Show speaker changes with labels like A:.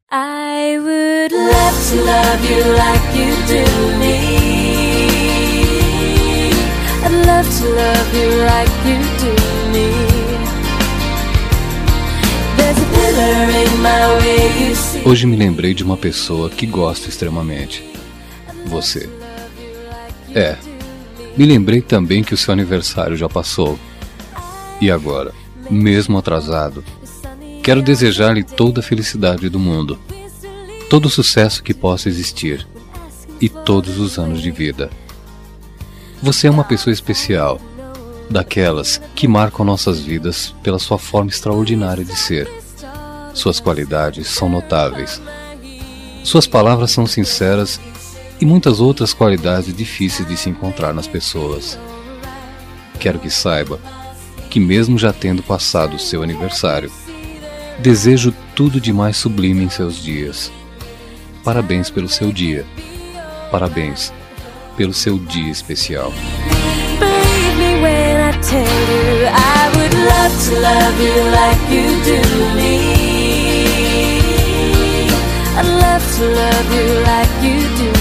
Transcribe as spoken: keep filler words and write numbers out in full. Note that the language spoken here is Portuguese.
A: I would love to love you like you do me. I'd love to love you like you do me. There's a pillar in my way, you see.
B: Hoje me lembrei de uma pessoa que gosto extremamente. Você. É, me lembrei também que o seu aniversário já passou. E agora, mesmo atrasado, quero desejar-lhe toda a felicidade do mundo, todo o sucesso que possa existir e todos os anos de vida. Você é uma pessoa especial, daquelas que marcam nossas vidas pela sua forma extraordinária de ser. Suas qualidades são notáveis. Suas palavras são sinceras e muitas outras qualidades difíceis de se encontrar nas pessoas. Quero que saiba que, mesmo já tendo passado o seu aniversário, desejo tudo de mais sublime em seus dias. Parabéns pelo seu dia. Parabéns pelo seu dia especial.
A: Believe me when I tell you I would love to love you like you do me. I'd love to love you like you do